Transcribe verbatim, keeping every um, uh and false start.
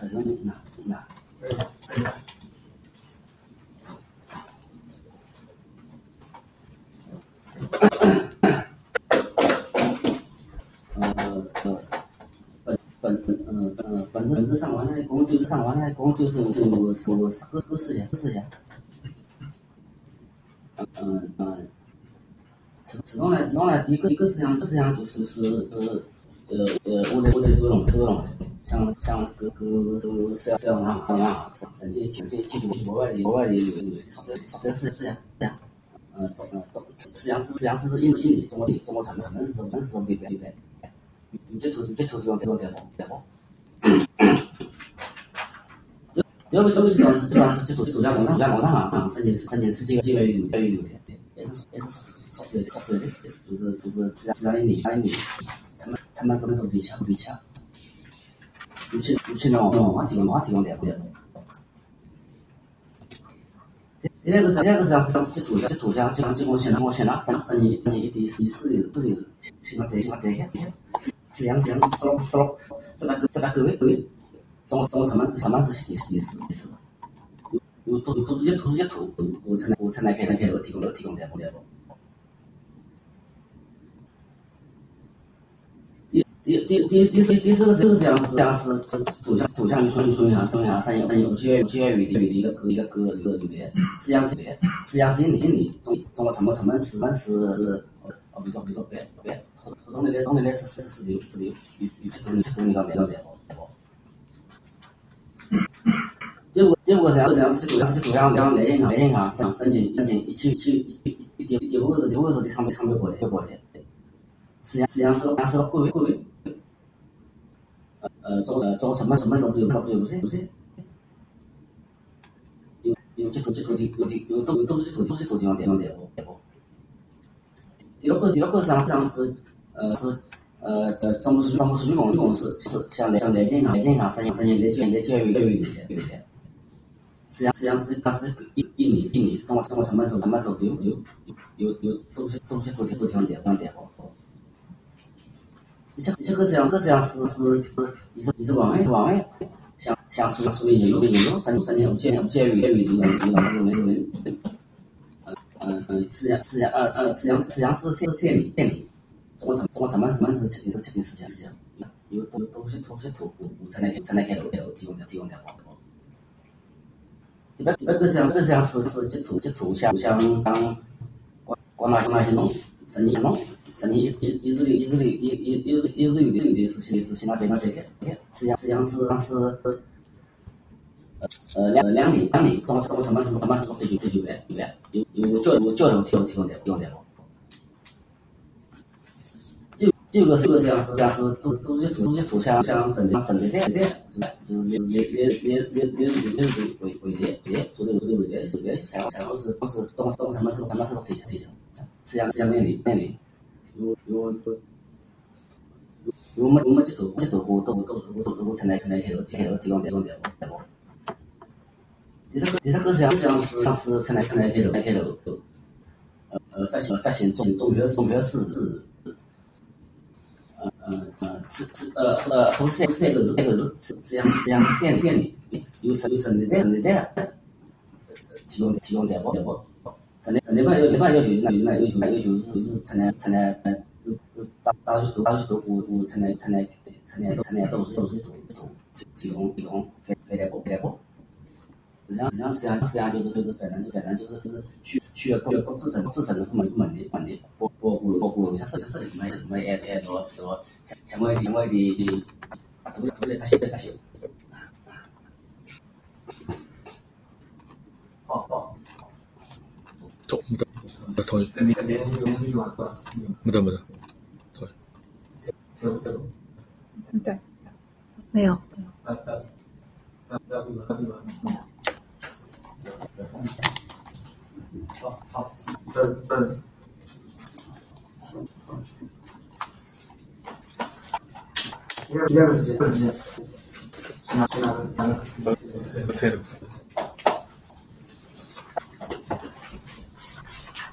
开始那那。呃呃，本本呃呃本质本质上完了，共就是上完了，共就是就说四个四项四项。嗯嗯，其其中呢，其中呢，第一个第一个思想思想就是是呃呃呃，我的我的这种这种，像像各各各思想上啊，甚至甚至记住国外的国外的有有少的少的思思想思想。呃，中呃中实际上是实际上是印印尼中国中国成成本是成本是对不对？你这图你这图就用这种对不对不？第二个这个地方是这方是基础基础加工厂加工厂啊，生产生产世界基于流于流的，也是也是说对的说对的，就是就是实际上印尼印尼成本成本成本是低下低下，尤其尤其呢往往提供往提供点不点。第二个是第二个实际上是是图像是图像就就我现在我现在生生意生意第四四的四的现在对现在对下，实际上实际上是说说是那个是那个位位，中中成本是成本是第四第四第四。有都都这些图这些图我才能我才能给给我提供提供点不点不。第第第第第四第四个是这样是这样是走向走向于村村上村下山有有些有些与的与的一个一个个一个有的，实际上是的，实际上是印尼印尼中中国成本成本是但是哦比如说比如说别别普普通的那种的是是是有是有有有些图有些图你讲点不点不。第五第五个这样这样是主要是主要两类银行类银行申申请申请一千一千一一一点一点五个一五个的长长辈过来过来，实际上实际上是但是各位各位呃做呃做成本成本做不有做不有不是不是有有几头几头的有的有都有都是头都是头地方地方点不点不。第二个第二个实际上实际上是呃是呃这政府数据政府数据公公司是像像来银行来银行申请申请来教来教育教育的对不对？实际上实际上是它是印印尼印尼中国中国成本是成本是有有有有都是都是都是都地方点方点不。这这个实际上这实际上是是一直一直往外往外。像像属属于印度印度三三年五千五千余余的人的这种人，嗯嗯，实际上实际上呃呃实际上实际上是是建立建立，中国成中国成本成本是确定是确定事情事情，有都都是都是图图才能才能开头开头提供的提供的报告。这边这边个实际上这个实际上是是这图这图像像当广大那些农生意农生意一一日的一日的一一一日一日有的有的是是是现在非常这个，实际上实际上是是。呃，两两年两年，中中什么什么什么什么对对对对对，有有教有教头提供提供的提供的不？就这个这个像是像是都都是都是图像像省的省的带带，就是就是连连连连连连为为为连做的做的为连做的像像都是都是中中什么什么什么什么推荐推荐，实际上实际上那里那里有有有我们我们去投去投户都都都都才能才能开头开头提供提供的不？第三个第三个实际上实际上是是才能才能开头开头。呃发行发行中中学中学是是呃呃是是呃呃都是三个字三个字，实际上实际上是县县里有省有省的带省的带提供提供代保代保，省的省的办要办要求那有那要求要求就是才能才能呃大大多数大多数都我我才能才能才能才能都是都是都都提供提供非非代保非代保。实际上，实际上，实际上，实际上就是就是反正就反正就是就是需需要各各自身自身的部门部门的部门的包包括包括一些设计设计部门部门挨挨着着相相关的相关的啊都都来这些这些。哦哦， 走，没得，没同意， 没没没没完吧？ 没得没得，同意。 对，没有。 呃呃呃呃呃呃，好好，呃呃。第二个时间，第二个时间，是哪是哪个哪个？ 不猜了。